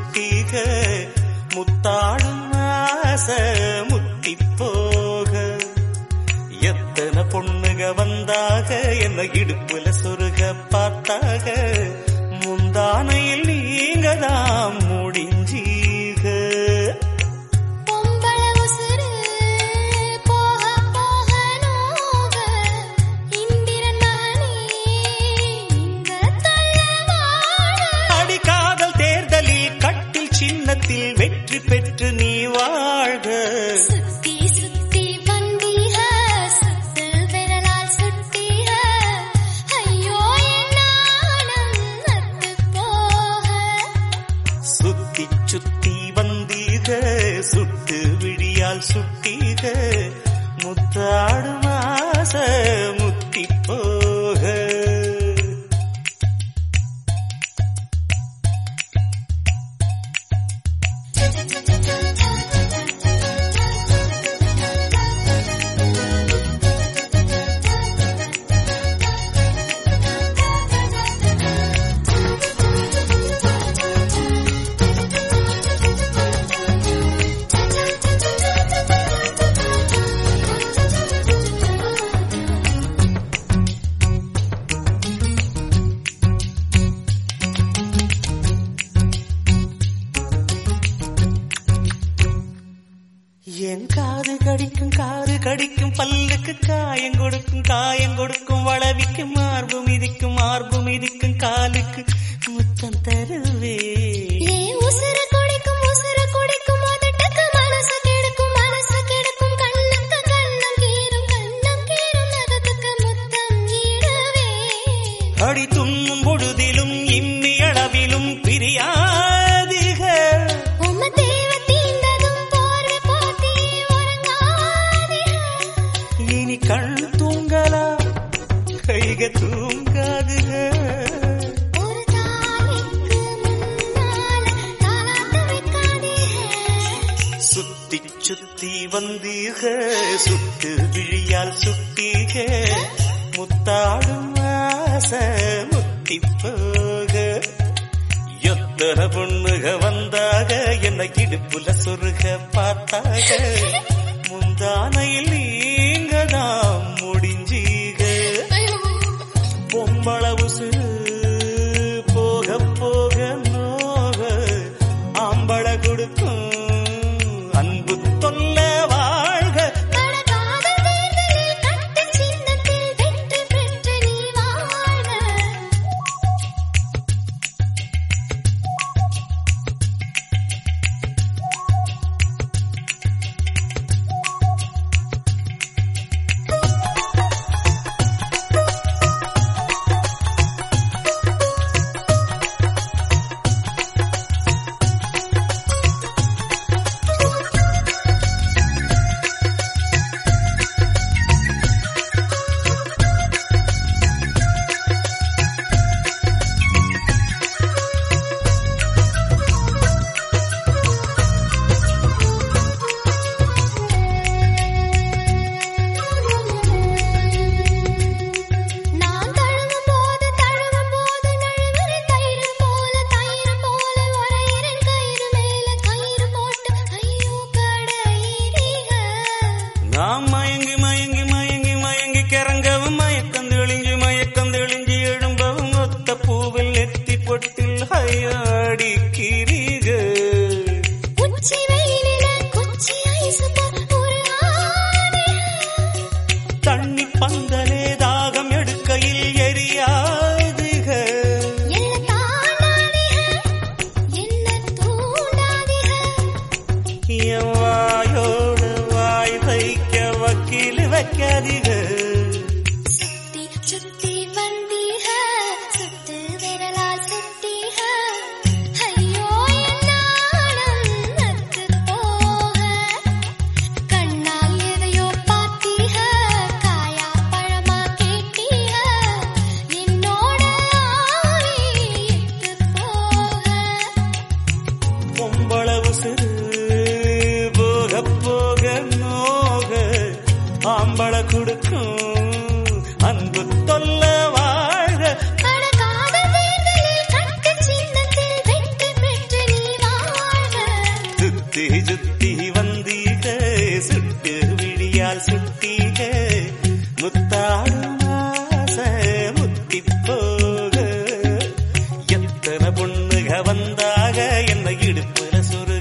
சுட்டீக முத்தாடும் ஆசை முத்தி போக எத்தனை பொண்ணுக வந்தாக என்ன இடுப்புல சொருக பார்த்தாக முந்தானையில் நீங்க தான் முடிஞ்சீக அடிக்காதல் தேர்தலில் கட்டில் சின்னத்தில் வெற்றி பெற்று நீ வாழ்க சுத்தி வந்தீக சுட்டு விழியால் சுட்டீக முத்தாடும் ஆசை முத்தி போக என் காது கடிக்கும் பல்லுக்கு காயம் கொடுக்கும் வளவிக்கு மார்பு மிதிக்கும் காலுக்கு முத்தம் தருவே உசுர கொடுக்கும் மனசு கெடுக்கும் கண்ணுக்கு கண்ணம் கீரும் நகத்துக்கு முத்தம் ஈடவே அடி துண்ணும் பொழுதிலும் இம்மி அளவிலும் பிரியாதிக கண் தூங்கலா கைக தூங்காதுக சுத்தி வந்தீக சுட்டு விழியால் சுட்டீக முத்தாடும் ஆசை முத்தி போக எத்தனை பொண்ணுக வந்தாக என்ன இடுப்புல சொருக பார்த்தாக முந்தானையில் நீங்க தான் முடிஞ்சீக பொம்பளவு போக போக நோக ஆம்பள கொடுக்கும் அன்பு தொல்ல வாழ்க நாம் மயங்கி கிறங்கவும் மயக்கம் தெளிஞ்சு எழும்பவும் ஒத்த பூவில் நெத்தி பொட்டில் ஹையாடி கிரிக தண்ணி பந்தலே தாகம் எடுக்கையில் எரியாதுக வாயோடு வாய் வைக்க வக்கீல் வைக்காதீக சுத்தி வந்தீக சுத்து விரலால் சுத்தீக ஐயோ நத்து போக கண்ணால் எதையோ பார்த்தீக காயா பழமா கேட்டீக என்னோட போக பொம்பளவு சிறு போக நோக ஆம்பள கொடுக்கும் முத்தாடும் ஆசை முத்தி போக எத்தனை பொண்ணுக வந்தாக என்ன இடுப்புல சுரு